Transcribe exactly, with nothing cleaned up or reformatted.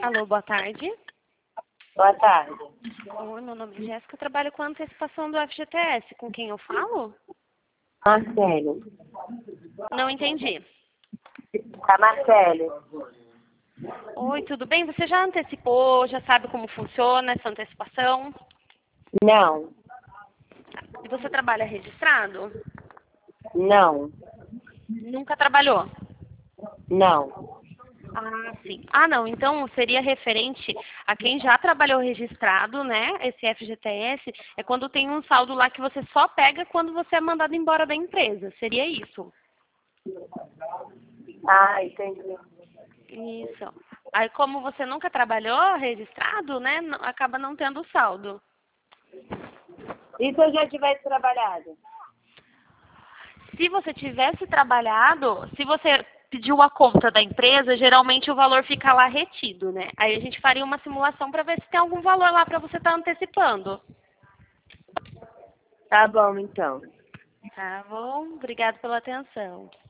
Alô, boa tarde. Boa tarde. Oi, meu nome é Jéssica, eu trabalho com a antecipação do F G T S. Com quem eu falo? Marcelo. Não entendi. Tá, Marcelo? Oi, tudo bem? Você já antecipou, já sabe como funciona essa antecipação? Não. E você trabalha registrado? Não. Nunca trabalhou? Não. Ah, sim. Ah, não. Então, seria referente a quem já trabalhou registrado, né? Esse F G T S é quando tem um saldo lá que você só pega quando você é mandado embora da empresa. Seria isso? Ah, entendi. Isso. Aí, como você nunca trabalhou registrado, né? n- Acaba não tendo saldo. E se eu já tivesse trabalhado? Se você tivesse trabalhado, se você pediu a conta da empresa, geralmente o valor fica lá retido, né? Aí a gente faria uma simulação para ver se tem algum valor lá para você estar antecipando. Tá bom, então. Tá bom? Obrigada pela atenção.